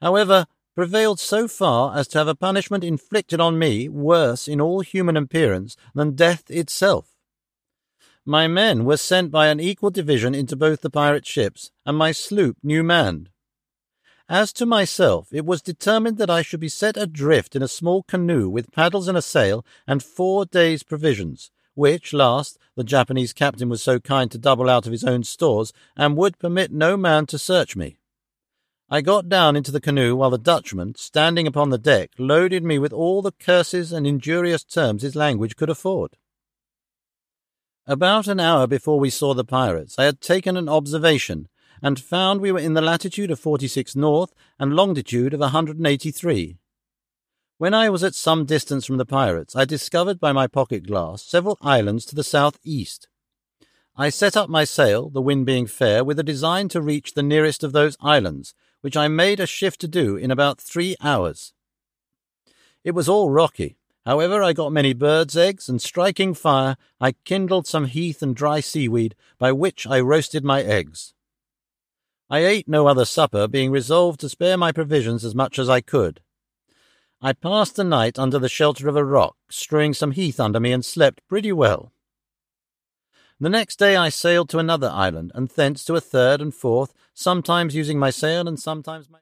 however, prevailed so far as to have a punishment inflicted on me worse in all human appearance than death itself. My men were sent by an equal division into both the pirate ships, and my sloop new manned. As to myself, it was determined that I should be set adrift in a small canoe with paddles and a sail and 4 days' provisions, which last the Japanese captain was so kind to double out of his own stores, and would permit no man to search me. I got down into the canoe while the Dutchman, standing upon the deck, loaded me with all the curses and injurious terms his language could afford. About an hour before we saw the pirates, I had taken an observation, and found we were in the latitude of 46 north and longitude of 183. When I was at some distance from the pirates, I discovered by my pocket glass several islands to the south-east. I set up my sail, the wind being fair, with a design to reach the nearest of those islands, which I made a shift to do in about 3 hours. It was all rocky. However, I got many birds' eggs, and striking fire, I kindled some heath and dry seaweed, by which I roasted my eggs. I ate no other supper, being resolved to spare my provisions as much as I could. I passed the night under the shelter of a rock, strewing some heath under me, and slept pretty well. The next day I sailed to another island, and thence to a third and fourth, sometimes using my sail and sometimes my